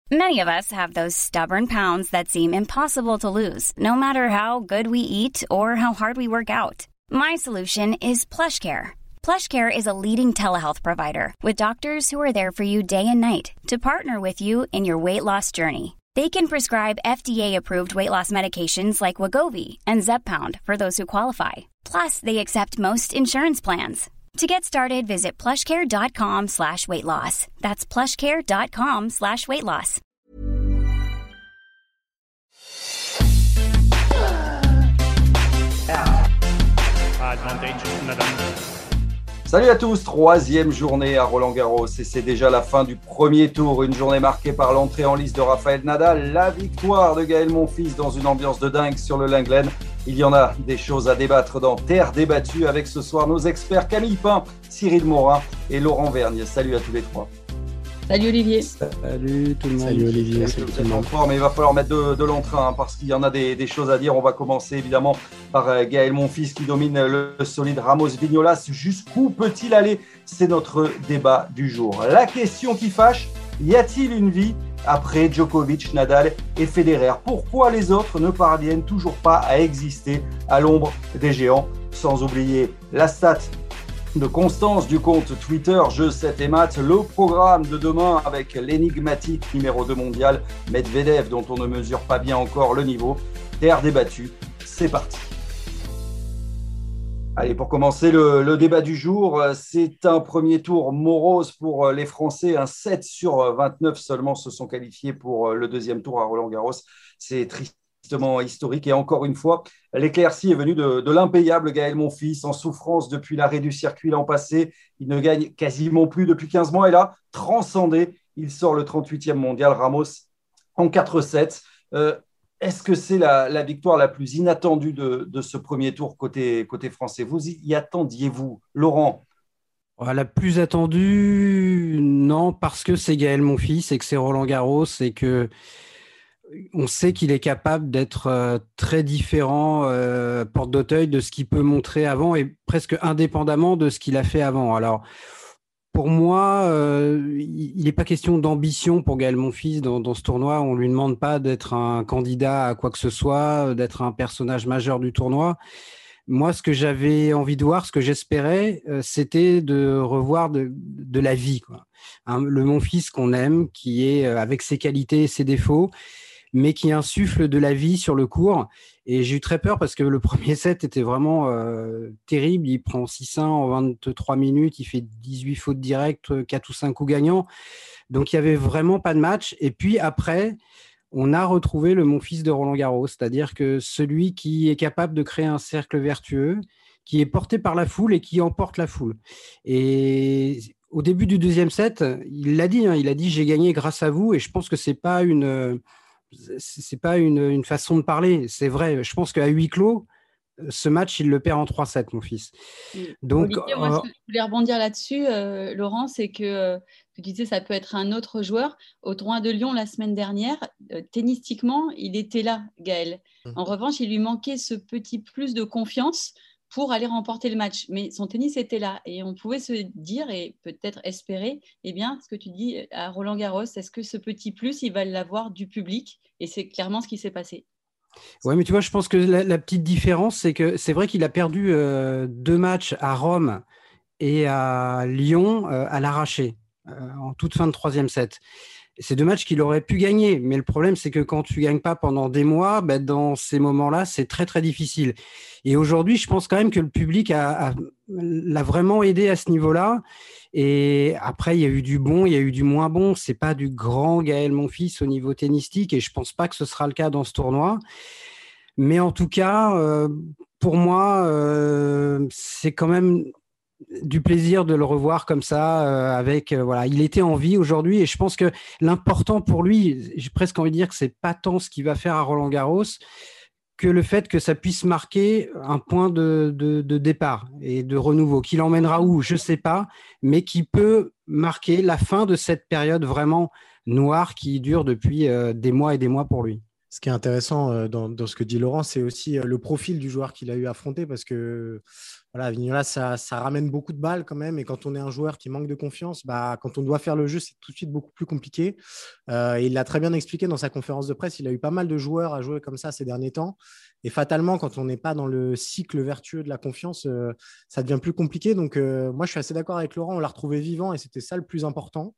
Many of us have those stubborn pounds that seem impossible to lose, no matter how good we eat or how hard we work out. My solution is PlushCare. PlushCare is a leading telehealth provider with doctors who are there for you day and night to partner with you in your weight loss journey. They can prescribe FDA-approved weight loss medications like Wegovy and Zepbound for those who qualify. Plus, they accept most insurance plans. To get started, visit plushcare.com/weightloss. That's plushcare.com/weightloss. Salut à tous, troisième journée à Roland-Garros et c'est déjà la fin du premier tour. Une journée marquée par l'entrée en lice de Rafael Nadal, la victoire de Gaël Monfils dans une ambiance de dingue sur le Lenglen. Il y en a des choses à débattre dans Terre débattue avec ce soir nos experts Camille Pain, Cyril Morin et Laurent Vergne. Salut à tous les trois. Salut Olivier. Salut tout le monde. Salut Olivier. Salut tout le monde. Mais il va falloir mettre de l'entrain parce qu'il y en a des choses à dire. On va commencer évidemment par Gaël Monfils qui domine le solide Ramos Vignolas. Jusqu'où peut-il aller? C'est notre débat du jour. La question qui fâche, y a-t-il une vie après Djokovic, Nadal et Federer? Pourquoi les autres ne parviennent toujours pas à exister à l'ombre des géants? Sans oublier la stat de Constance du compte Twitter Jeux 7 et Maths, le programme de demain avec l'énigmatique numéro 2 mondial Medvedev dont on ne mesure pas bien encore le niveau. Terre débattue, c'est parti. Allez, pour commencer le débat du jour, c'est un premier tour morose pour les Français. Un 7 sur 29 seulement se sont qualifiés pour le deuxième tour à Roland-Garros. C'est tristement historique et encore une fois, l'éclaircie est venue de l'impayable Gaël Monfils en souffrance depuis l'arrêt du circuit l'an passé. Il ne gagne quasiment plus depuis 15 mois et là, transcendé, il sort le 38e mondial Ramos en 4-7. Est-ce que c'est la victoire la plus inattendue de ce premier tour côté français? Vous y attendiez-vous, Laurent? La plus attendue, non, parce que c'est Gaël Monfils et que c'est Roland-Garros et que on sait qu'il est capable d'être très différent porte d'Auteuil de ce qu'il peut montrer avant et presque indépendamment de ce qu'il a fait avant. Alors, pour moi, il n'est pas question d'ambition pour Gaël Monfils dans ce tournoi. On ne lui demande pas d'être un candidat à quoi que ce soit, d'être un personnage majeur du tournoi. Moi, ce que j'avais envie de voir, ce que j'espérais, c'était de revoir de la vie, quoi. Le Monfils qu'on aime, qui est avec ses qualités et ses défauts, mais qui insuffle de la vie sur le court. Et j'ai eu très peur parce que le premier set était vraiment terrible. Il prend 6-1 en 23 minutes, il fait 18 fautes directes, 4 ou 5 coups gagnants. Donc, il n'y avait vraiment pas de match. Et puis après, on a retrouvé le Monfils de Roland-Garros, c'est-à-dire que celui qui est capable de créer un cercle vertueux, qui est porté par la foule et qui emporte la foule. Et au début du deuxième set, il l'a dit, j'ai gagné grâce à vous. Et je pense que c'est pas une façon de parler, c'est vrai. Je pense qu'à huis clos, ce match, il le perd en 3-7, mon fils. Donc, Olivier, moi, ce que je voulais rebondir là-dessus, Laurent, c'est que tu disais ça peut être un autre joueur. Au tournoi de Lyon la semaine dernière, tennistiquement, il était là, Gaël. En revanche, il lui manquait ce petit plus de confiance pour aller remporter le match. Mais son tennis était là. Et on pouvait se dire et peut-être espérer, eh bien, ce que tu dis à Roland-Garros, est-ce que ce petit plus, il va l'avoir du public? Et c'est clairement ce qui s'est passé. Ouais, mais tu vois, je pense que la petite différence, c'est que c'est vrai qu'il a perdu 2 matchs à Rome et à Lyon à l'arraché, en toute fin de troisième set. C'est 2 matchs qu'il aurait pu gagner, mais le problème, c'est que quand tu gagnes pas pendant des mois, dans ces moments-là, c'est très, très difficile. Et aujourd'hui, je pense quand même que le public l'a vraiment aidé à ce niveau-là. Et après, il y a eu du bon, il y a eu du moins bon. C'est pas du grand Gaël Monfils au niveau tennistique, et je pense pas que ce sera le cas dans ce tournoi. Mais en tout cas, pour moi, c'est quand même du plaisir de le revoir comme ça, il était en vie aujourd'hui, et je pense que l'important pour lui, j'ai presque envie de dire que c'est pas tant ce qu'il va faire à Roland-Garros que le fait que ça puisse marquer un point de départ et de renouveau, qui l'emmènera où, je sais pas, mais qui peut marquer la fin de cette période vraiment noire qui dure depuis des mois et des mois pour lui. Ce qui est intéressant dans ce que dit Laurent, c'est aussi le profil du joueur qu'il a eu à affronter parce que voilà, Vignola, ça ramène beaucoup de balles quand même. Et quand on est un joueur qui manque de confiance, quand on doit faire le jeu, c'est tout de suite beaucoup plus compliqué. Et il l'a très bien expliqué dans sa conférence de presse. Il a eu pas mal de joueurs à jouer comme ça ces derniers temps. Et fatalement, quand on n'est pas dans le cycle vertueux de la confiance, ça devient plus compliqué. Donc, moi, je suis assez d'accord avec Laurent. On l'a retrouvé vivant et c'était ça le plus important.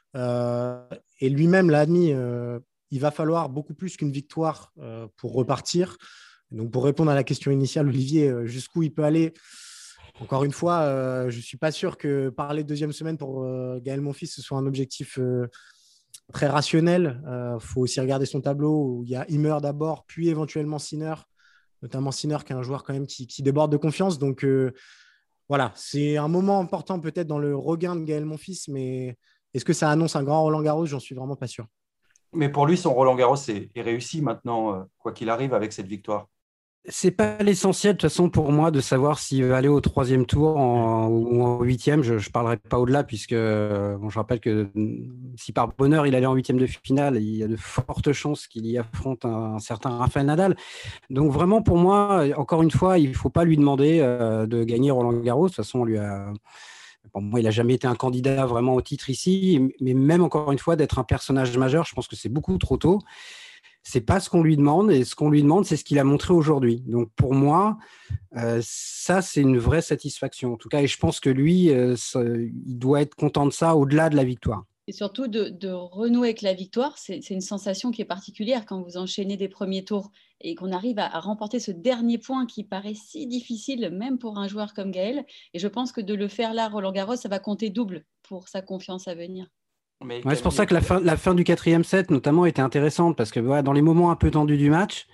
Et lui-même l'a admis. Il va falloir beaucoup plus qu'une victoire pour repartir. Donc, pour répondre à la question initiale, Olivier, jusqu'où il peut aller? Encore une fois, je ne suis pas sûr que parler de deuxième semaine pour Gaël Monfils, ce soit un objectif très rationnel. Faut aussi regarder son tableau où il y a Himmer d'abord, puis éventuellement Sinner, notamment Sinner qui est un joueur quand même qui déborde de confiance. Donc, voilà, c'est un moment important peut-être dans le regain de Gaël Monfils, mais est-ce que ça annonce un grand Roland-Garros? J'en suis vraiment pas sûr. Mais pour lui, son Roland-Garros est réussi maintenant, quoi qu'il arrive, avec cette victoire. C'est pas l'essentiel de toute façon pour moi de savoir s'il va aller au troisième tour ou en huitième. Je ne parlerai pas au-delà puisque je rappelle que si par bonheur il allait en huitième de finale, il y a de fortes chances qu'il y affronte un certain Rafael Nadal. Donc vraiment pour moi, encore une fois, il ne faut pas lui demander de gagner Roland-Garros. De toute façon, pour moi, il n'a jamais été un candidat vraiment au titre ici, mais même encore une fois, d'être un personnage majeur, je pense que c'est beaucoup trop tôt. C'est pas ce qu'on lui demande, et ce qu'on lui demande, c'est ce qu'il a montré aujourd'hui. Donc pour moi, ça, c'est une vraie satisfaction. En tout cas, et je pense que lui, il doit être content de ça au-delà de la victoire. Et surtout de renouer avec la victoire, c'est une sensation qui est particulière quand vous enchaînez des premiers tours et qu'on arrive à remporter ce dernier point qui paraît si difficile, même pour un joueur comme Gaël. Et je pense que de le faire là, Roland-Garros, ça va compter double pour sa confiance à venir. Ouais, c'est pour ça que la fin du quatrième set, notamment, était intéressante parce que voilà, dans les moments un peu tendus du match,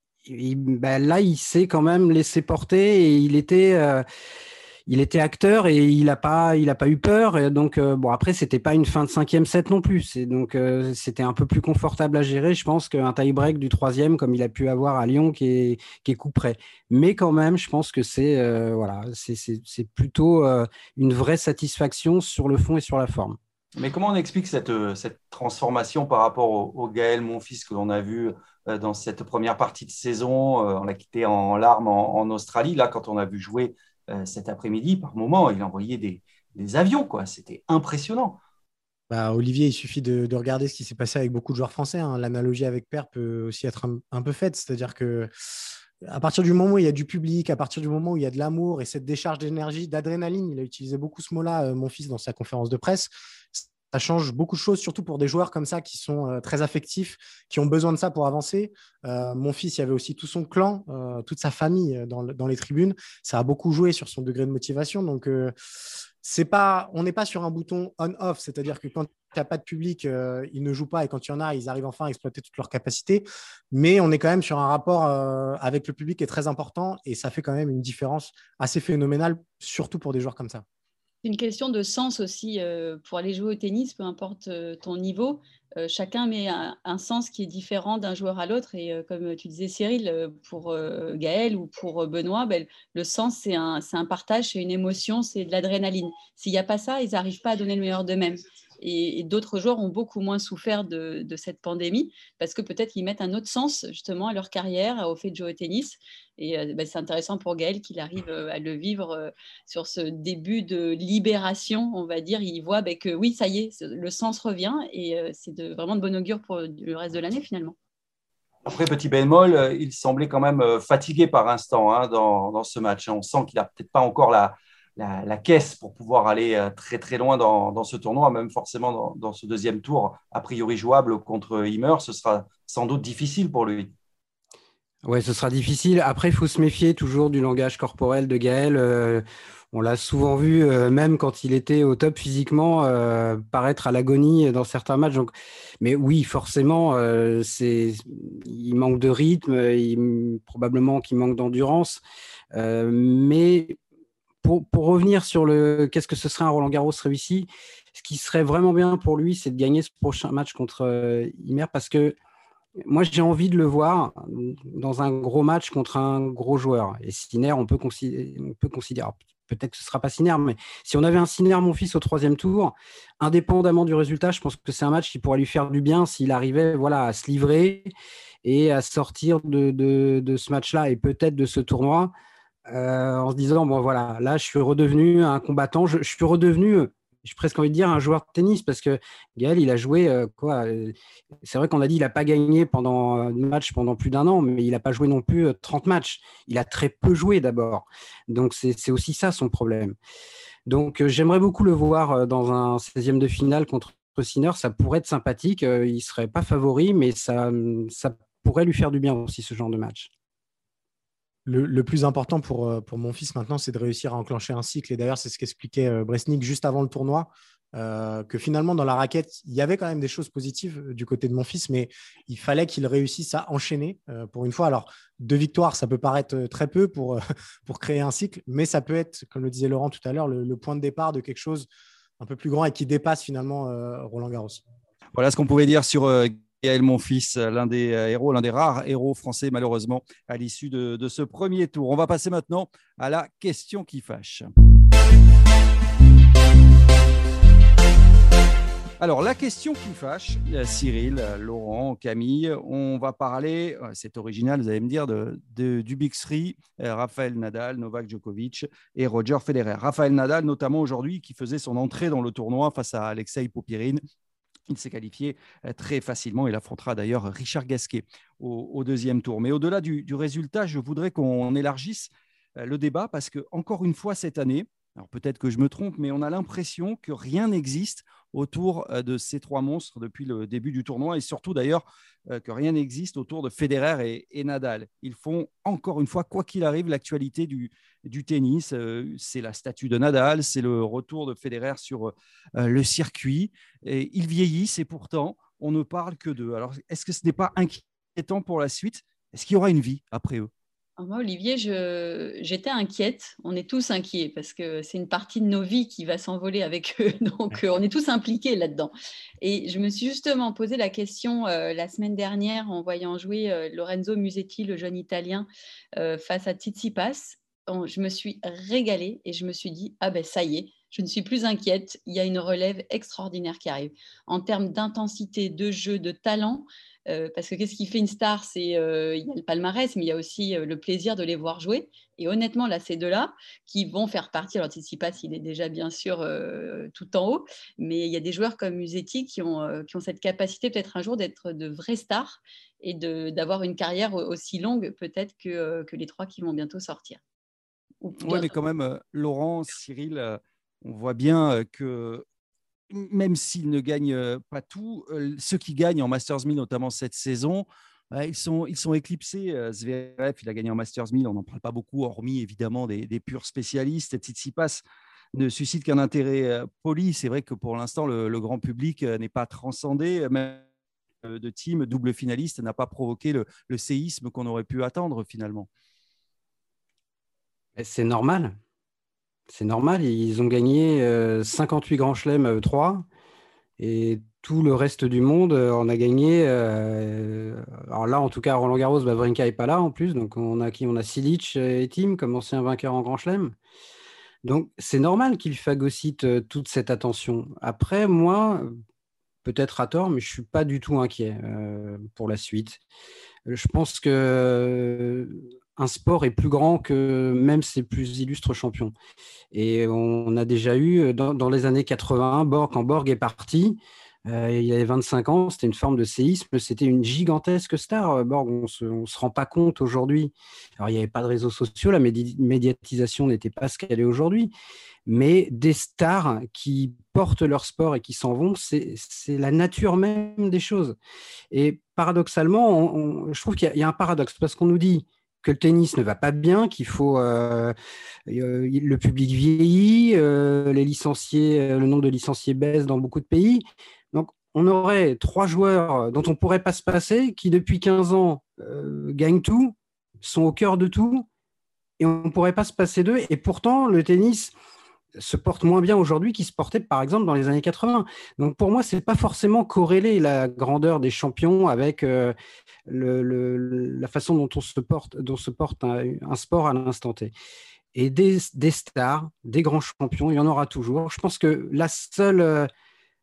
là, il s'est quand même laissé porter et il était acteur et il n'a pas eu peur. Et donc, après, c'était pas une fin de cinquième set non plus. Donc, c'était un peu plus confortable à gérer, je pense, qu'un tie-break du troisième, comme il a pu avoir à Lyon, qui est coup près. Mais quand même, je pense que c'est plutôt une vraie satisfaction sur le fond et sur la forme. Mais comment on explique cette transformation par rapport au Gaël Monfils que l'on a vu dans cette première partie de saison? On l'a quitté en larmes en Australie. Là, quand on a vu jouer cet après-midi, par moment, il envoyait des avions, quoi. C'était impressionnant. Olivier, il suffit de regarder ce qui s'est passé avec beaucoup de joueurs français. Hein. L'analogie avec Per peut aussi être un peu faite. C'est-à-dire que à partir du moment où il y a du public, à partir du moment où il y a de l'amour et cette décharge d'énergie, d'adrénaline, il a utilisé beaucoup ce mot-là, mon fils, dans sa conférence de presse, ça change beaucoup de choses, surtout pour des joueurs comme ça qui sont très affectifs, qui ont besoin de ça pour avancer. Mon fils, il y avait aussi tout son clan, toute sa famille dans les tribunes. Ça a beaucoup joué sur son degré de motivation. Donc, on n'est pas sur un bouton on-off, c'est-à-dire que quand il n'y a pas de public, ils ne jouent pas, et quand il y en a, ils arrivent enfin à exploiter toutes leurs capacités. Mais on est quand même sur un rapport avec le public qui est très important, et ça fait quand même une différence assez phénoménale, surtout pour des joueurs comme ça. C'est une question de sens aussi pour aller jouer au tennis, peu importe ton niveau. Chacun met un sens qui est différent d'un joueur à l'autre. Et comme tu disais, Cyril, pour Gaël ou pour Benoît, le sens, c'est un partage, c'est une émotion, c'est de l'adrénaline. S'il n'y a pas ça, ils n'arrivent pas à donner le meilleur d'eux-mêmes. Et d'autres joueurs ont beaucoup moins souffert de cette pandémie parce que peut-être qu'ils mettent un autre sens justement à leur carrière, au fait de jouer au tennis. Et c'est intéressant pour Gaël qu'il arrive à le vivre sur ce début de libération, on va dire. Il voit que oui, ça y est, le sens revient et c'est vraiment de bon augure pour le reste de l'année finalement. Après, petit bémol, il semblait quand même fatigué par instant dans ce match. On sent qu'il n'a peut-être pas encore la caisse pour pouvoir aller très très loin dans ce tournoi, même forcément dans ce deuxième tour, a priori jouable contre Himmer, ce sera sans doute difficile pour lui. Oui, ce sera difficile. Après, il faut se méfier toujours du langage corporel de Gaël. On l'a souvent vu, même quand il était au top physiquement, paraître à l'agonie dans certains matchs. Donc, mais oui, forcément, il manque de rythme, probablement qu'il manque d'endurance. Mais pour revenir sur qu'est-ce que ce serait un Roland-Garros réussi, ce qui serait vraiment bien pour lui, c'est de gagner ce prochain match contre Himmer parce que moi, j'ai envie de le voir dans un gros match contre un gros joueur. Et Sinner, on peut considérer, peut-être que ce ne sera pas Sinner, mais si on avait un Sinner, mon fils, au troisième tour, indépendamment du résultat, je pense que c'est un match qui pourrait lui faire du bien s'il arrivait à se livrer et à sortir de ce match-là et peut-être de ce tournoi en se disant, bon voilà, là je suis redevenu un combattant, je suis redevenu, j'ai presque envie de dire, un joueur de tennis parce que Gaël, il a joué c'est vrai qu'on a dit qu'il n'a pas gagné pendant un match pendant plus d'1 an, mais il n'a pas joué non plus 30 matchs. Il a très peu joué d'abord. Donc c'est aussi ça son problème. Donc j'aimerais beaucoup le voir dans un 16e de finale contre Sinner. Ça pourrait être sympathique. Il ne serait pas favori, mais ça pourrait lui faire du bien aussi, ce genre de match. Le plus important pour mon fils maintenant, c'est de réussir à enclencher un cycle. Et d'ailleurs, c'est ce qu'expliquait Bresnik juste avant le tournoi, que finalement, dans la raquette, il y avait quand même des choses positives du côté de mon fils, mais il fallait qu'il réussisse à enchaîner pour une fois. Alors, 2 victoires, ça peut paraître très peu pour créer un cycle, mais ça peut être, comme le disait Laurent tout à l'heure, le point de départ de quelque chose un peu plus grand et qui dépasse finalement Roland Garros. Voilà ce qu'on pouvait dire sur Gaël Monfils, l'un des héros, l'un des rares héros français malheureusement à l'issue de ce premier tour. On va passer maintenant à la question qui fâche. Alors, la question qui fâche, Cyril, Laurent, Camille, on va parler, c'est original, vous allez me dire, du Big Three, Rafael Nadal, Novak Djokovic et Roger Federer. Rafael Nadal, notamment aujourd'hui, qui faisait son entrée dans le tournoi face à Alexei Popyrin. Il s'est qualifié très facilement. Il affrontera d'ailleurs Richard Gasquet au 2e tour. Mais au-delà du résultat, je voudrais qu'on élargisse le débat parce que, encore une fois, cette année, alors peut-être que je me trompe, mais on a l'impression que rien n'existe autour de ces 3 monstres depuis le début du tournoi et surtout d'ailleurs que rien n'existe autour de Federer et Nadal. Ils font encore une fois, quoi qu'il arrive, l'actualité du tennis. C'est la statue de Nadal, c'est le retour de Federer sur le circuit. Et ils vieillissent et pourtant, on ne parle que d'eux. Alors, est-ce que ce n'est pas inquiétant pour la suite ? Est-ce qu'il y aura une vie après eux ? Moi, Olivier, j'étais inquiète. On est tous inquiets parce que c'est une partie de nos vies qui va s'envoler avec eux. Donc, on est tous impliqués là-dedans. Et je me suis justement posé la question la semaine dernière en voyant jouer Lorenzo Musetti, le jeune Italien, face à Tsitsipas. Je me suis régalée et je me suis dit, ah ben ça y est, je ne suis plus inquiète. Il y a une relève extraordinaire qui arrive. En termes d'intensité, de jeu, de talent, parce que qu'est-ce qui fait une star ? Il y a le palmarès, mais il y a aussi le plaisir de les voir jouer. Et honnêtement, là, ces deux-là qui vont faire partie, alors Tsitsipas, il est déjà bien sûr tout en haut, mais il y a des joueurs comme Musetti qui ont cette capacité peut-être un jour d'être de vrais stars et d'avoir une carrière aussi longue peut-être que les 3 qui vont bientôt sortir. Oui, mais quand même, Laurent, Cyril, on voit bien que même s'ils ne gagnent pas tout, ceux qui gagnent en Masters 1000, notamment cette saison, ils sont éclipsés. Zverev, il a gagné en Masters 1000, on n'en parle pas beaucoup, hormis évidemment des purs spécialistes. Tsitsipas ne suscite qu'un intérêt poli. C'est vrai que pour l'instant, le grand public n'est pas transcendé. Même de team double finaliste n'a pas provoqué le séisme qu'on aurait pu attendre finalement. C'est normal. C'est normal, ils ont gagné 58 grands chelems à eux 3 et tout le reste du monde en a gagné. Alors là, en tout cas, Roland Garros, Wawrinka n'est pas là en plus, donc on a Cilic et Thiem comme anciens vainqueurs en grand chelem. Donc c'est normal qu'ils phagocytent toute cette attention. Après, moi, peut-être à tort, mais je ne suis pas du tout inquiet pour la suite. Je pense que un sport est plus grand que même ses plus illustres champions. Et on a déjà eu, dans les années 80, quand Borg est parti, il y avait 25 ans, c'était une forme de séisme, c'était une gigantesque star, Borg, on se rend pas compte aujourd'hui. Alors, il n'y avait pas de réseaux sociaux, la médiatisation n'était pas ce qu'elle est aujourd'hui, mais des stars qui portent leur sport et qui s'en vont, c'est la nature même des choses. Et paradoxalement, je trouve qu'il y a un paradoxe, parce qu'on nous dit que le tennis ne va pas bien, qu'il faut le public vieillit, les licenciés, le nombre de licenciés baisse dans beaucoup de pays. Donc, on aurait 3 joueurs dont on ne pourrait pas se passer, qui depuis 15 ans gagnent tout, sont au cœur de tout, et on ne pourrait pas se passer d'eux. Et pourtant, le tennis se porte moins bien aujourd'hui qu'il se portait, par exemple, dans les années 80. Donc, pour moi, ce n'est pas forcément corrélé la grandeur des champions avec la façon dont se porte un sport à l'instant T. Et des stars, des grands champions, il y en aura toujours. Je pense que la seule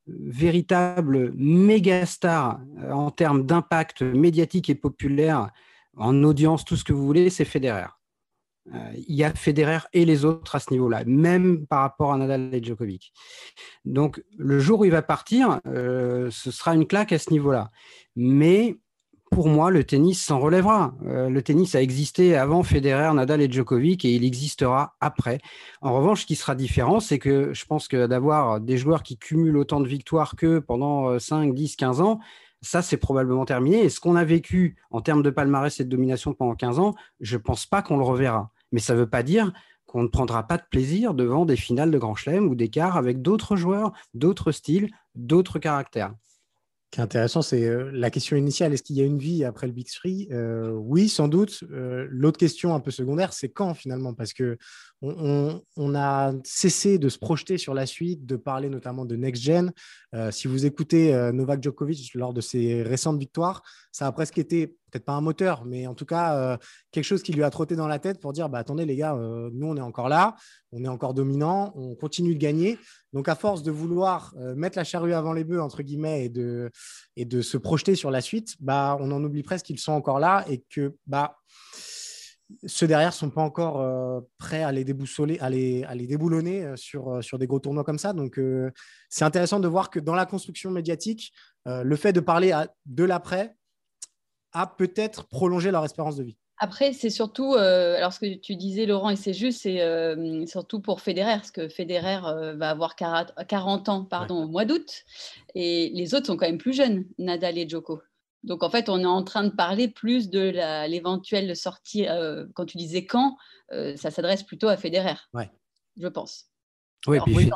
véritable méga star en termes d'impact médiatique et populaire, en audience, tout ce que vous voulez, c'est Federer. Il y a Federer et les autres à ce niveau-là, même par rapport à Nadal et Djokovic. Donc, le jour où il va partir, ce sera une claque à ce niveau-là. Mais pour moi, le tennis s'en relèvera. Le tennis a existé avant Federer, Nadal et Djokovic et il existera après. En revanche, ce qui sera différent, c'est que je pense que d'avoir des joueurs qui cumulent autant de victoires qu'eux pendant 5, 10, 15 ans, ça, c'est probablement terminé. Et ce qu'on a vécu en termes de palmarès et de domination pendant 15 ans, je ne pense pas qu'on le reverra. Mais ça ne veut pas dire qu'on ne prendra pas de plaisir devant des finales de Grand Chelem ou d'écart avec d'autres joueurs, d'autres styles, d'autres caractères. Ce qui est intéressant, c'est la question initiale. Est-ce qu'il y a une vie après le Big Three ? Oui, sans doute. L'autre question un peu secondaire, c'est quand finalement ? Parce qu'on a cessé de se projeter sur la suite, de parler notamment de Next Gen. Si vous écoutez Novak Djokovic lors de ses récentes victoires, ça a presque été, peut-être pas un moteur, mais en tout cas, quelque chose qui lui a trotté dans la tête pour dire attendez les gars, nous on est encore là, on est encore dominant, on continue de gagner. Donc à force de vouloir mettre la charrue avant les bœufs, entre guillemets, et de se projeter sur la suite, on en oublie presque qu'ils sont encore là et que ceux derrière ne sont pas encore prêts à les déboussoler, à les déboulonner sur des gros tournois comme ça. Donc, c'est intéressant de voir que dans la construction médiatique, le fait de parler de l'après a peut-être prolongé leur espérance de vie. Après, c'est surtout, alors ce que tu disais, Laurent, et c'est juste, c'est surtout pour Federer, parce que Federer va avoir 40 ans au mois d'août, et les autres sont quand même plus jeunes, Nadal et Djoko. Donc, en fait, on est en train de parler plus de l'éventuelle sortie. Quand tu disais quand, ça s'adresse plutôt à Federer, je pense. Oui, puis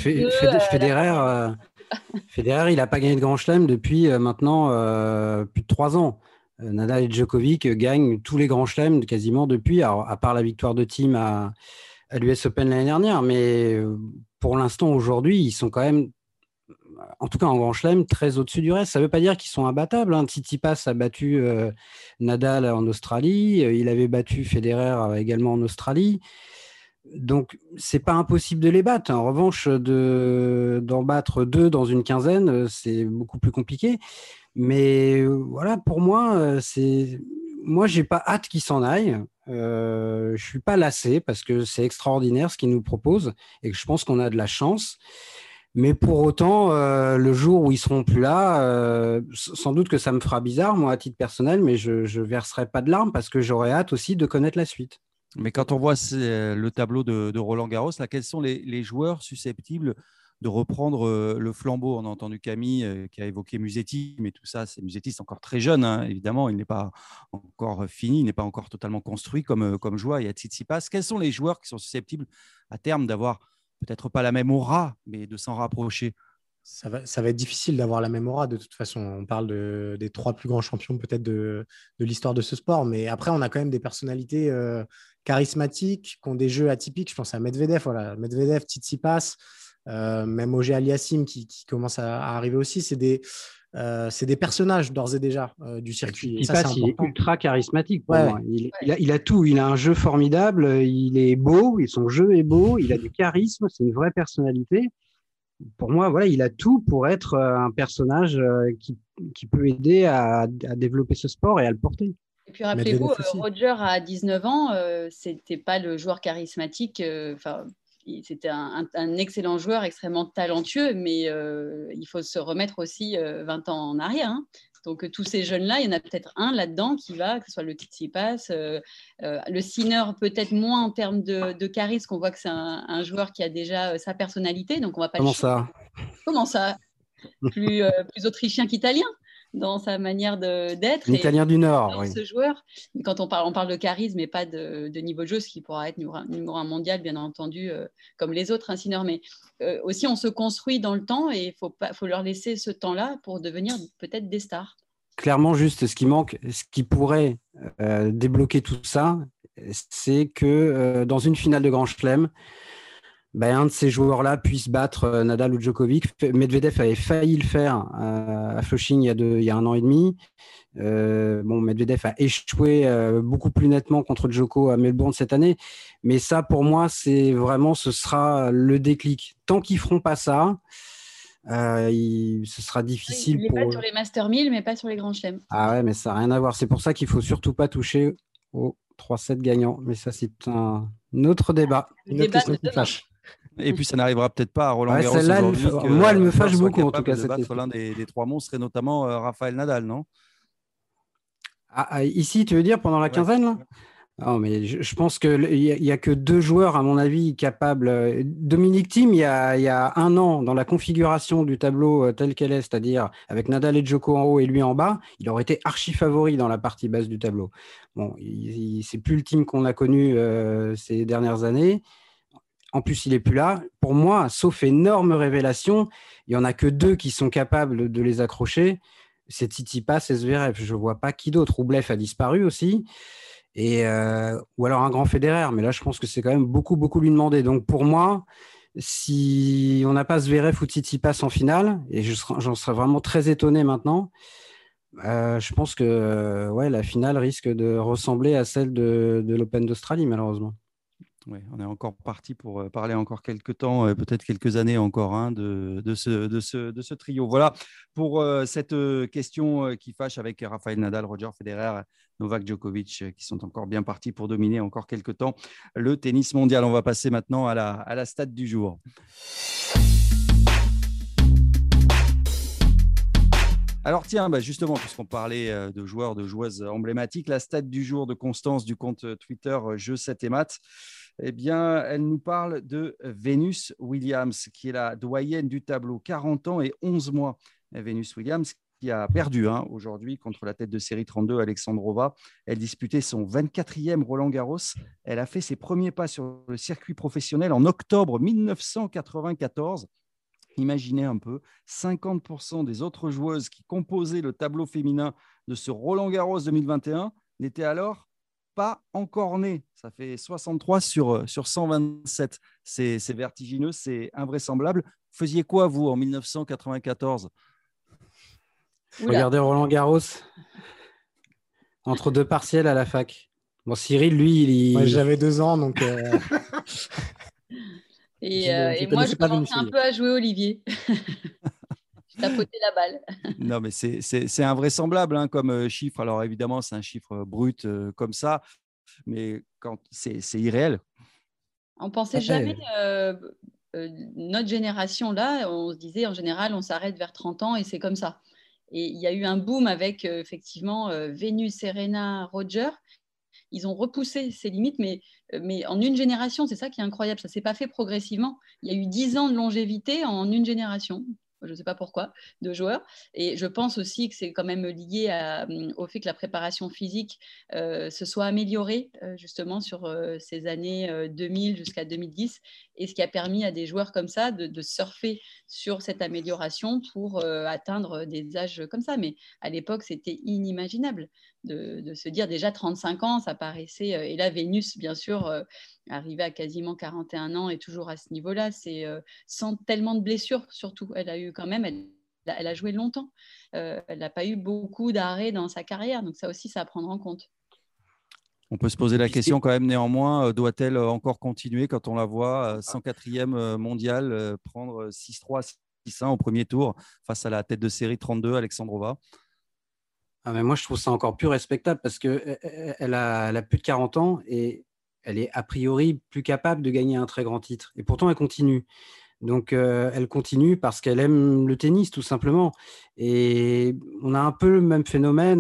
Federer, il n'a pas gagné de Grand Chelem depuis maintenant plus de 3 ans. Nadal et Djokovic gagnent tous les Grands Chelems quasiment depuis, alors, à part la victoire de Thiem à l'US Open l'année dernière. Mais pour l'instant, aujourd'hui, ils sont quand même, en tout cas en Grand Chelem, très au-dessus du reste. Ça ne veut pas dire qu'ils sont imbattables. Tsitsipas a battu Nadal en Australie. Il avait battu Federer également en Australie. Donc, ce n'est pas impossible de les battre. En revanche, d'en battre 2 dans une quinzaine, c'est beaucoup plus compliqué. Mais voilà, pour moi, moi, je n'ai pas hâte qu'ils s'en aillent. Je ne suis pas lassé parce que c'est extraordinaire ce qu'ils nous proposent et que je pense qu'on a de la chance. Mais pour autant, le jour où ils ne seront plus là, sans doute que ça me fera bizarre, moi, à titre personnel, mais je ne verserai pas de larmes parce que j'aurai hâte aussi de connaître la suite. Mais quand on voit le tableau de Roland Garros, là, quels sont les joueurs susceptibles de reprendre le flambeau? On a entendu Camille qui a évoqué Musetti, mais tout ça, Musetti, c'est encore très jeune, hein, évidemment, il n'est pas encore fini, il n'est pas encore totalement construit comme joueur. Il y a Tsitsipas. Quels sont les joueurs qui sont susceptibles à terme d'avoir peut-être pas la même aura, mais de s'en rapprocher? Ça va être difficile d'avoir la même aura de toute façon. On parle des 3 plus grands champions peut-être de l'histoire de ce sport. Mais après, on a quand même des personnalités charismatiques qui ont des jeux atypiques. Je pense à Medvedev, Medvedev, Tsitsipas, même Auger Aliassime qui commence à arriver aussi. C'est des personnages d'ores et déjà du circuit. Tsitsipas, il est ultra charismatique pour moi. Il a tout. Il a un jeu formidable. Il est beau. Son jeu est beau. Il a du charisme. C'est une vraie personnalité. Pour moi, voilà, il a tout pour être un personnage qui peut aider à développer ce sport et à le porter. Et puis rappelez-vous, Roger à 19 ans, c'était pas le joueur charismatique. C'était un excellent joueur, extrêmement talentueux, mais il faut se remettre aussi 20 ans en arrière. Hein. Donc, tous ces jeunes-là, il y en a peut-être un là-dedans qui va, que ce soit le Tsitsipas, le Sinner, peut-être moins en termes de charisme, qu'on voit que c'est un joueur qui a déjà sa personnalité. Donc, on va pas Comment ça plus autrichien qu'italien dans sa manière d'être. Italien du Nord, oui. Ce joueur, mais quand on parle de charisme et pas de niveau de jeu, ce qui pourra être numéro 1 mondial, bien entendu, comme les autres, Sinner. Mais aussi, on se construit dans le temps et il faut leur laisser ce temps-là pour devenir peut-être des stars. Clairement, juste ce qui manque, ce qui pourrait débloquer tout ça, c'est que dans une finale de Grand Chelem, un de ces joueurs-là puisse battre Nadal ou Djokovic. Medvedev avait failli le faire à Flushing il y a 1 an et demi. Medvedev a échoué beaucoup plus nettement contre Djoko à Melbourne cette année. Mais ça, pour moi, ce sera le déclic. Tant qu'ils ne feront pas ça, ce sera difficile Il n'est pour pas eux. sur les Master 1000, mais pas sur les grands chelems. Ah ouais, mais ça n'a rien à voir. C'est pour ça qu'il ne faut surtout pas toucher aux 3-7 gagnants. Mais ça, c'est un autre débat. Le Une autre débat question de qui demain. fâche. Et puis, ça n'arrivera peut-être pas à Roland Ouais, Garros celle-là, aujourd'hui. moi, elle me fâche soit beaucoup, en tout capable cas, de cette battre question. l'un des trois monstres, et notamment Rafael Nadal, non? Ici, tu veux dire, pendant la quinzaine, là? Non, mais je pense qu'il n'y a que 2 joueurs, à mon avis, capables. Dominic Thiem, il y a 1 an, dans la configuration du tableau tel qu'elle est, c'est-à-dire avec Nadal et Djoko en haut et lui en bas, il aurait été archi favori dans la partie basse du tableau. Bon, c'est plus le Thiem qu'on a connu ces dernières années. En plus, il n'est plus là. Pour moi, sauf énorme révélation, il n'y en a que 2 qui sont capables de les accrocher. C'est Tsitsipas et Zverev. Je ne vois pas qui d'autre. Rublev a disparu aussi. Ou alors un grand Federer, mais là je pense que c'est quand même beaucoup lui demander. Donc pour moi, si on n'a pas Zverev ou Tsitsipas en finale, et j'en serais vraiment très étonné maintenant, je pense que la finale risque de ressembler à celle de l'Open d'Australie, malheureusement. Oui, on est encore parti pour parler encore quelques temps, peut-être quelques années encore, hein, de ce trio. Voilà pour cette question qui fâche avec Rafael Nadal, Roger Federer, Novak Djokovic, qui sont encore bien partis pour dominer encore quelques temps le tennis mondial. On va passer maintenant à la stat du jour. Alors tiens, justement, puisqu'on parlait de joueurs, de joueuses emblématiques, la stat du jour de Constance du compte Twitter Jeux 7 et Maths, eh bien, elle nous parle de Venus Williams, qui est la doyenne du tableau, 40 ans et 11 mois. Venus Williams qui a perdu aujourd'hui contre la tête de série 32, Alexandrova. Elle disputait son 24e Roland-Garros. Elle a fait ses premiers pas sur le circuit professionnel en octobre 1994. Imaginez un peu, 50% des autres joueuses qui composaient le tableau féminin de ce Roland-Garros 2021 n'étaient alors pas encore nées. Ça fait 63 sur 127. C'est vertigineux, c'est invraisemblable. Vous faisiez quoi, vous, en 1994 ? Regardez Roland Garros entre 2 partiels à la fac. Bon, Cyril, lui, Moi, j'avais 2 ans, donc... Et moi, je commençais un peu à jouer Olivier. Je tapotais la balle. Non, mais c'est invraisemblable comme chiffre. Alors, évidemment, c'est un chiffre brut comme ça, mais c'est irréel. On ne pensait jamais... notre génération-là, on se disait, en général, on s'arrête vers 30 ans et c'est comme ça. Et il y a eu un boom avec, effectivement, Venus, Serena, Roger. Ils ont repoussé ces limites, mais en une génération, c'est ça qui est incroyable. Ça ne s'est pas fait progressivement. Il y a eu 10 ans de longévité en une génération. Je ne sais pas pourquoi, de joueurs. Et je pense aussi que c'est quand même lié au fait que la préparation physique se soit améliorée justement sur ces années 2000 jusqu'à 2010, et ce qui a permis à des joueurs comme ça de surfer sur cette amélioration pour atteindre des âges comme ça. Mais à l'époque, c'était inimaginable de se dire déjà 35 ans, ça paraissait… et là, Vénus, bien sûr, arrivée à quasiment 41 ans et toujours à ce niveau-là, c'est sans tellement de blessures surtout. Elle a eu quand même… Elle a joué longtemps. Elle n'a pas eu beaucoup d'arrêts dans sa carrière. Donc ça aussi, c'est à prendre en compte. On peut se poser la question quand même néanmoins, doit-elle encore continuer quand on la voit 104e mondiale prendre 6-3, 6-1 au premier tour face à la tête de série 32, Alexandrova? Mais moi, je trouve ça encore plus respectable parce qu'elle a plus de 40 ans et elle est a priori plus capable de gagner un très grand titre. Et pourtant, elle continue. Donc, elle continue parce qu'elle aime le tennis, tout simplement. Et on a un peu le même phénomène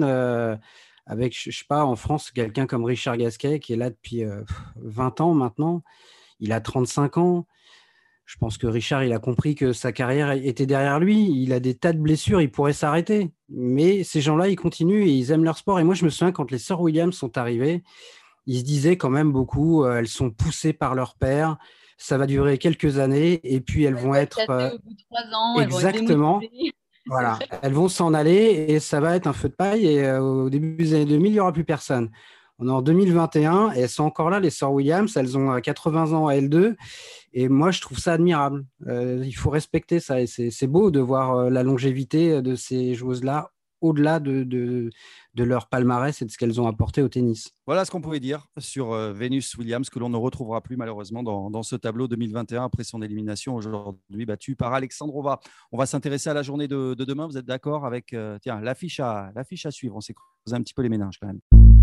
avec, je ne sais pas, en France, quelqu'un comme Richard Gasquet qui est là depuis 20 ans maintenant. Il a 35 ans. Je pense que Richard, il a compris que sa carrière était derrière lui. Il a des tas de blessures, il pourrait s'arrêter. Mais ces gens-là, ils continuent et ils aiment leur sport. Et moi, je me souviens, quand les sœurs Williams sont arrivées, ils se disaient quand même beaucoup, elles sont poussées par leur père, ça va durer quelques années et puis elles vont être… au bout de 3 ans, exactement. Voilà, elles vont s'en aller et ça va être un feu de paille. Et au début des années 2000, il n'y aura plus personne. On est en 2021 et elles sont encore là, les sœurs Williams. Elles ont 80 ans à L2. Et moi, je trouve ça admirable. Il faut respecter ça. Et c'est beau de voir la longévité de ces joueuses-là au-delà de leur palmarès et de ce qu'elles ont apporté au tennis. Voilà ce qu'on pouvait dire sur Venus Williams, que l'on ne retrouvera plus malheureusement dans ce tableau 2021 après son élimination aujourd'hui battue par Alexandrova. On va s'intéresser à la journée de demain. Vous êtes d'accord avec l'affiche à suivre? On s'est creusé un petit peu les méninges quand même.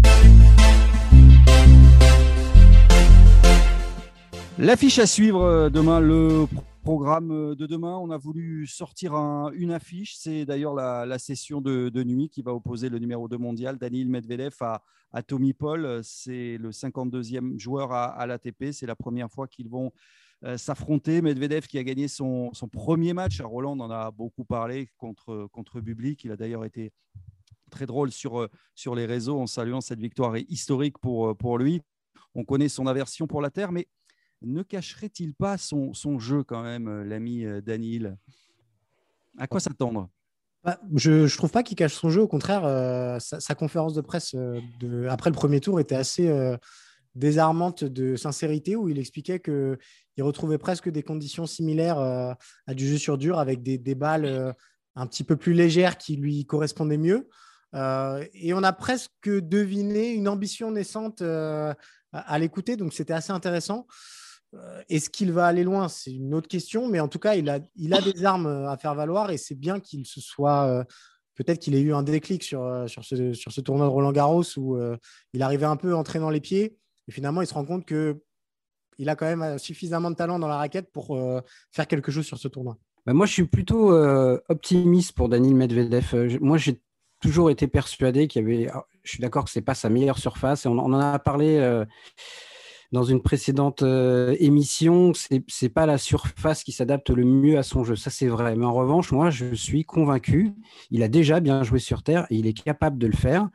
L'affiche à suivre demain, le programme de demain, on a voulu sortir une affiche. C'est d'ailleurs la session de nuit qui va opposer le numéro 2 mondial, Daniil Medvedev, à Tommy Paul. C'est le 52e joueur à l'ATP. C'est la première fois qu'ils vont s'affronter. Medvedev qui a gagné son premier match à Roland, on en a beaucoup parlé contre Bublik. Il a d'ailleurs été très drôle sur les réseaux en saluant cette victoire historique pour lui. On connaît son aversion pour la terre, mais ne cacherait-il pas son jeu quand même, l'ami Daniil? À quoi s'attendre? Je ne trouve pas qu'il cache son jeu. Au contraire, sa conférence de presse après le premier tour était assez désarmante de sincérité, où il expliquait qu'il retrouvait presque des conditions similaires à du jeu sur dur, avec des balles un petit peu plus légères qui lui correspondaient mieux. Et on a presque deviné une ambition naissante à l'écouter, donc c'était assez intéressant. Est-ce qu'il va aller loin? C'est une autre question, mais en tout cas, il a des armes à faire valoir, et c'est bien qu'il se soit… peut-être qu'il ait eu un déclic sur ce tournoi de Roland-Garros où il arrivait un peu entraînant les pieds, et finalement, il se rend compte qu'il a quand même suffisamment de talent dans la raquette pour faire quelque chose sur ce tournoi. Moi, je suis plutôt optimiste pour Daniil Medvedev. Moi, j'ai toujours été persuadé qu'il y avait… Je suis d'accord que ce n'est pas sa meilleure surface, et on en a parlé… dans une précédente émission, c'est pas la surface qui s'adapte le mieux à son jeu. Ça, c'est vrai. Mais en revanche, moi, je suis convaincu. Il a déjà bien joué sur terre et il est capable de le faire.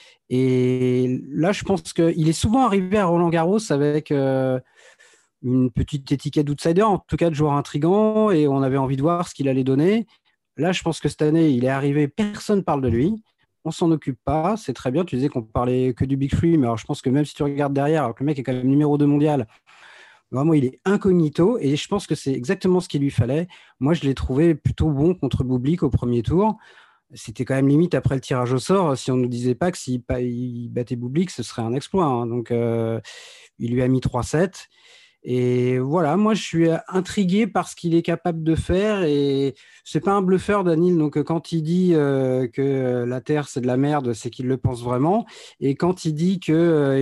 Et là, je pense qu'il est souvent arrivé à Roland-Garros avec une petite étiquette d'outsider, en tout cas de joueur intriguant, et on avait envie de voir ce qu'il allait donner. Là, je pense que cette année, il est arrivé, personne ne parle de lui. On s'en occupe pas, c'est très bien. Tu disais qu'on parlait que du Big Free, mais alors je pense que même si tu regardes derrière, alors que le mec est quand même numéro 2 mondial, vraiment il est incognito, et je pense que c'est exactement ce qu'il lui fallait. Moi, je l'ai trouvé plutôt bon contre Bublik au premier tour. C'était quand même limite après le tirage au sort, si on ne nous disait pas que s'il battait Bublik, ce serait un exploit, hein. Donc il lui a mis 3-7. Et voilà, moi je suis intrigué par ce qu'il est capable de faire, et c'est pas un bluffeur, Daniil. Donc quand il dit que la terre c'est de la merde, c'est qu'il le pense vraiment. Et quand il dit que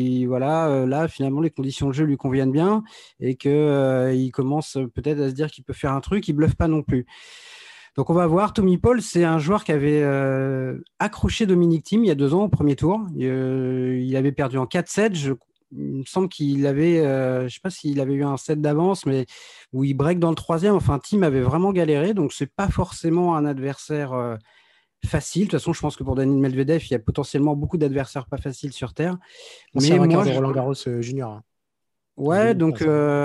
là finalement les conditions de jeu lui conviennent bien, et que il commence peut-être à se dire qu'il peut faire un truc, il bluffe pas non plus. Donc on va voir. Tommy Paul, c'est un joueur qui avait accroché Dominic Thiem il y a 2 ans au premier tour. Il avait perdu en 4-7. Il me semble qu'il avait, je ne sais pas s'il avait eu un set d'avance, mais où il break dans le 3e. Enfin, Thiem avait vraiment galéré, donc ce n'est pas forcément un adversaire facile. De toute façon, je pense que pour Daniil Medvedev, il y a potentiellement beaucoup d'adversaires pas faciles sur terre. Mais moi, de Roland-Garros junior. Ouais, donc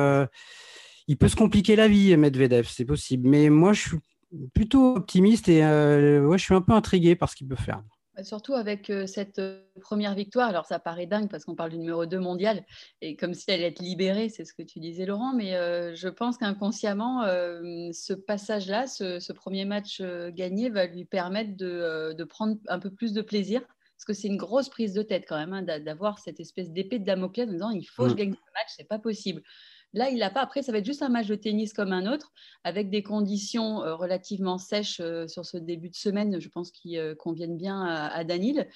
il peut se compliquer la vie, Medvedev, c'est possible. Mais moi, je suis plutôt optimiste, et je suis un peu intrigué par ce qu'il peut faire. Surtout avec cette première victoire. Alors, ça paraît dingue parce qu'on parle du numéro 2 mondial et comme si elle allait être libérée, c'est ce que tu disais, Laurent. Mais je pense qu'inconsciemment, ce passage-là, ce premier match gagné va lui permettre de prendre un peu plus de plaisir. Parce que c'est une grosse prise de tête quand même, hein, d'avoir cette espèce d'épée de Damoclès en disant il faut que je gagne ce match, c'est pas possible. Là, il l'a pas. Après, ça va être juste un match de tennis comme un autre, avec des conditions relativement sèches sur ce début de semaine, je pense, qui conviennent bien à Daniil.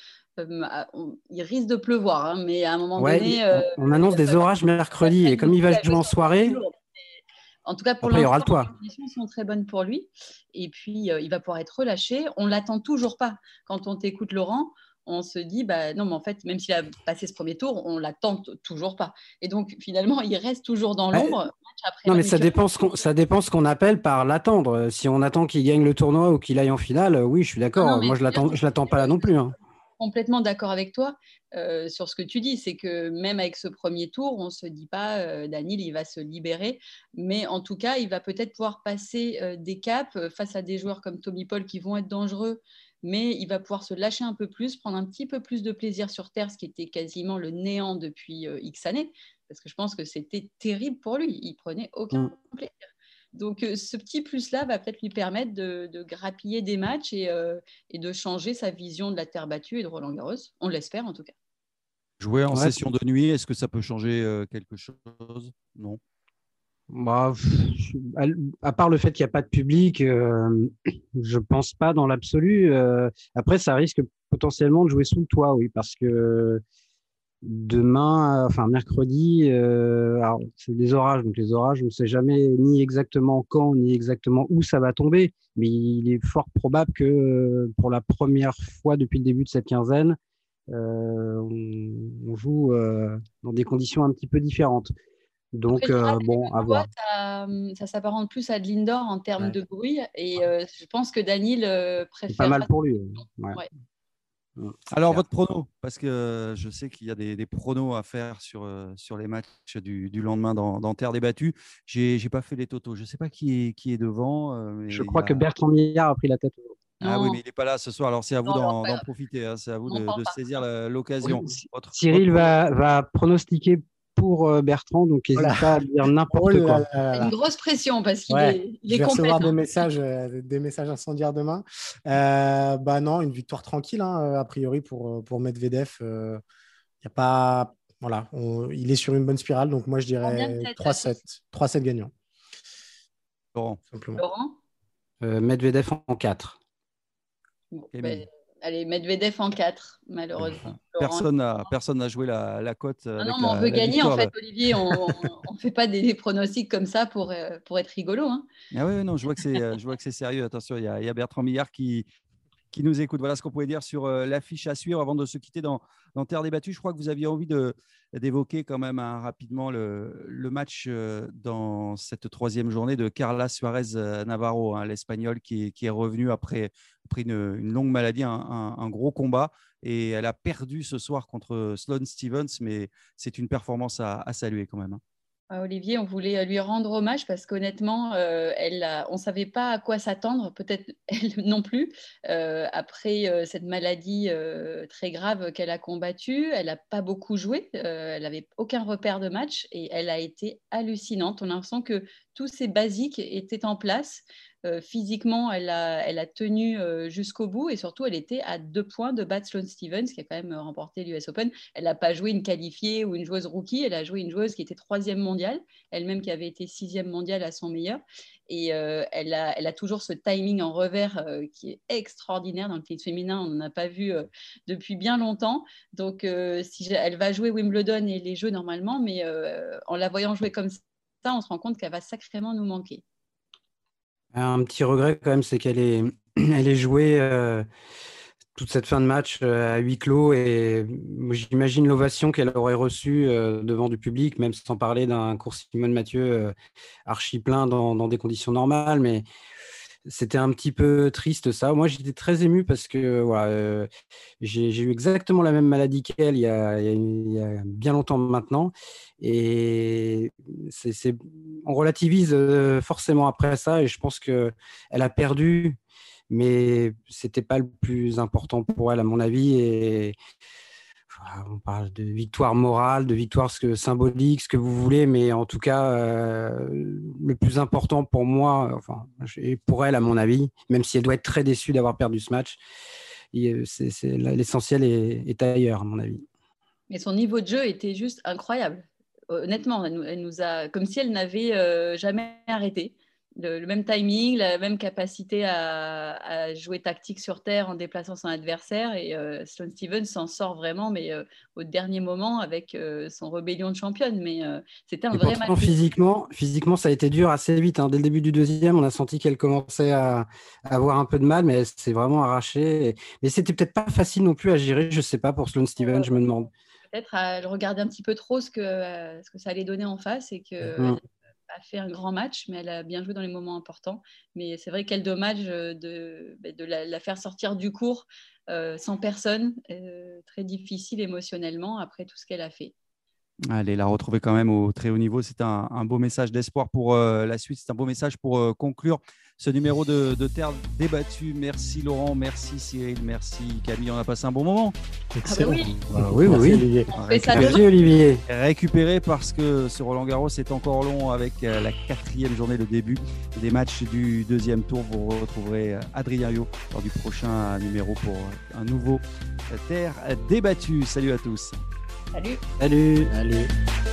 Il risque de pleuvoir, hein, mais à un moment donné… on annonce des orages mercredi, et comme il va jouer en soirée… En tout cas, pour l'instant, les conditions sont très bonnes pour lui. Et puis, il va pouvoir être relâché. On ne l'attend toujours pas. Quand on t'écoute, Laurent, on se dit, non, mais en fait, même s'il a passé ce premier tour, on ne l'attend toujours pas. Et donc, finalement, il reste toujours dans l'ombre. Non, mais ça dépend ce qu'on appelle par l'attendre. Si on attend qu'il gagne le tournoi ou qu'il aille en finale, oui, je suis d'accord. Moi, je ne l'attends pas là non plus, hein. Complètement d'accord avec toi sur ce que tu dis. C'est que même avec ce premier tour, on ne se dit pas Daniil, il va se libérer. Mais en tout cas, il va peut-être pouvoir passer des caps face à des joueurs comme Tommy Paul qui vont être dangereux, mais il va pouvoir se lâcher un peu plus, prendre un petit peu plus de plaisir sur terre, ce qui était quasiment le néant depuis X années, parce que je pense que c'était terrible pour lui. Il prenait aucun plaisir. Donc, ce petit plus-là va peut-être lui permettre de grappiller des matchs et de changer sa vision de la terre battue et de Roland-Garros. On l'espère en tout cas. Jouer en Ouais. session de nuit, est-ce que ça peut changer quelque chose? Non. Bah, à part le fait qu'il n'y a pas de public, je pense pas dans l'absolu. Après, ça risque potentiellement de jouer sous le toit, oui, parce que demain, enfin mercredi, alors, c'est des orages. Donc les orages, on ne sait jamais ni exactement quand, ni exactement où ça va tomber. Mais il est fort probable que pour la première fois depuis le début de cette quinzaine, on joue dans des conditions un petit peu différentes. Donc, Après, bon, à toi, voir. ça s'apparente plus à de l'indoor en termes de bruit. Et je pense que Daniel C'est pas préférera. mal pour lui. Ouais. Ouais. Alors, Clair. votre prono, parce que je sais qu'il y a des pronos à faire sur les matchs du lendemain dans Terre des Battues. Je n'ai pas fait les totaux. Je ne sais pas qui est devant. Mais Je il y crois que a... Bertrand Millard a pris la tête. Ah oui, Non, mais il n'est pas là ce soir. Alors, c'est à vous non, alors, d'en profiter. Hein. C'est à vous on n'en de parle pas. saisir l'occasion. Cyril Prono. va pronostiquer pour Bertrand, donc n'hésite Voilà. pas à dire Oh n'importe là quoi. là là Il y a une là. grosse pression parce qu'il Ouais, est, il je est vais complet. recevoir des messages incendiaires demain. Bah non, une victoire tranquille, hein, a priori, pour Medvedev. Y a pas, voilà, il est sur une bonne spirale, donc moi je Combien de dirais têtes 3-7. 3-7 gagnants, Laurent. simplement. Laurent? Medvedev en 4. Bon, Camille. allez, Medvedev en 4, malheureusement. Laurent. Personne n'a joué la cote Ah non, avec mais on veut la gagner, en victoire. fait, Olivier. On ne fait pas des pronostics comme ça pour être rigolo. Hein. Ah ouais, non, je vois que c'est sérieux. Attention, il y a Bertrand Millard qui nous écoute. Voilà ce qu'on pouvait dire sur l'affiche à suivre avant de se quitter dans Terre des Battues. Je crois que vous aviez envie d'évoquer quand même rapidement le match dans cette troisième journée de Carla Suarez Navarro, hein, l'Espagnole qui est revenue après une longue maladie, un gros combat. Et elle a perdu ce soir contre Sloane Stephens, mais c'est une performance à saluer quand même. Hein. Olivier, on voulait lui rendre hommage parce qu'honnêtement, on ne savait pas à quoi s'attendre, peut-être elle non plus, après cette maladie très grave qu'elle a combattue. Elle n'a pas beaucoup joué, elle n'avait aucun repère de match et elle a été hallucinante. On a l'impression que tous ces basiques étaient en place. Physiquement, elle a tenu jusqu'au bout et surtout, elle était à 2 points de battre Sloane Stephens qui a quand même remporté l'US Open. Elle n'a pas joué une qualifiée ou une joueuse rookie, elle a joué une joueuse qui était 3e mondiale, elle-même qui avait été 6e mondiale à son meilleur. Et elle a toujours ce timing en revers qui est extraordinaire dans le tennis féminin. On n'en a pas vu depuis bien longtemps. Donc, elle va jouer Wimbledon et les Jeux normalement, mais en la voyant jouer comme ça, on se rend compte qu'elle va sacrément nous manquer. Un petit regret quand même, c'est qu'elle elle est jouée toute cette fin de match à huis clos et j'imagine l'ovation qu'elle aurait reçue devant du public, même sans parler d'un cours Simone Mathieu archi plein dans des conditions normales, mais c'était un petit peu triste ça. Moi, j'étais très ému parce que voilà, j'ai eu exactement la même maladie qu'elle il y a bien longtemps maintenant. Et on relativise forcément après ça. Et je pense qu'elle a perdu, mais c'était pas le plus important pour elle, à mon avis. Et on parle de victoire morale, de victoire symbolique, ce que vous voulez, mais en tout cas, le plus important pour moi, enfin, et pour elle, à mon avis, même si elle doit être très déçue d'avoir perdu ce match, l'essentiel est ailleurs, à mon avis. Mais son niveau de jeu était juste incroyable. Honnêtement, elle nous a, comme si elle n'avait jamais arrêté. Le même timing, la même capacité à jouer tactique sur terre en déplaçant son adversaire. Et Sloane Stephens s'en sort vraiment, mais au dernier moment avec son rébellion de championne. Mais c'était un Et vrai pourtant, match. physiquement, ça a été dur assez vite. Hein. Dès le début du deuxième, on a senti qu'elle commençait à avoir un peu de mal, mais elle s'est vraiment arrachée. Mais c'était peut-être pas facile non plus à gérer. Je sais pas pour Sloane Stephens, je me demande. Peut-être à regarder un petit peu trop ce que ça allait donner en face et qu'elle a fait un grand match, mais elle a bien joué dans les moments importants. Mais c'est vrai quel dommage de la faire sortir du cours sans personne, très difficile émotionnellement après tout ce qu'elle a fait. Allez, la retrouver quand même au très haut niveau. C'est un beau message d'espoir pour la suite. C'est un beau message pour conclure ce numéro de Terre débattue. Merci Laurent, merci Cyril, merci Camille. On a passé un bon moment. Excellent. Oui. Olivier. Merci Olivier. Récupéré parce que ce Roland Garros est encore long avec la 4e journée, le début des matchs du 2e tour. Vous retrouverez Adrien Yo lors du prochain numéro pour un nouveau Terre débattue. Salut à tous. Salut. Salut. Allez.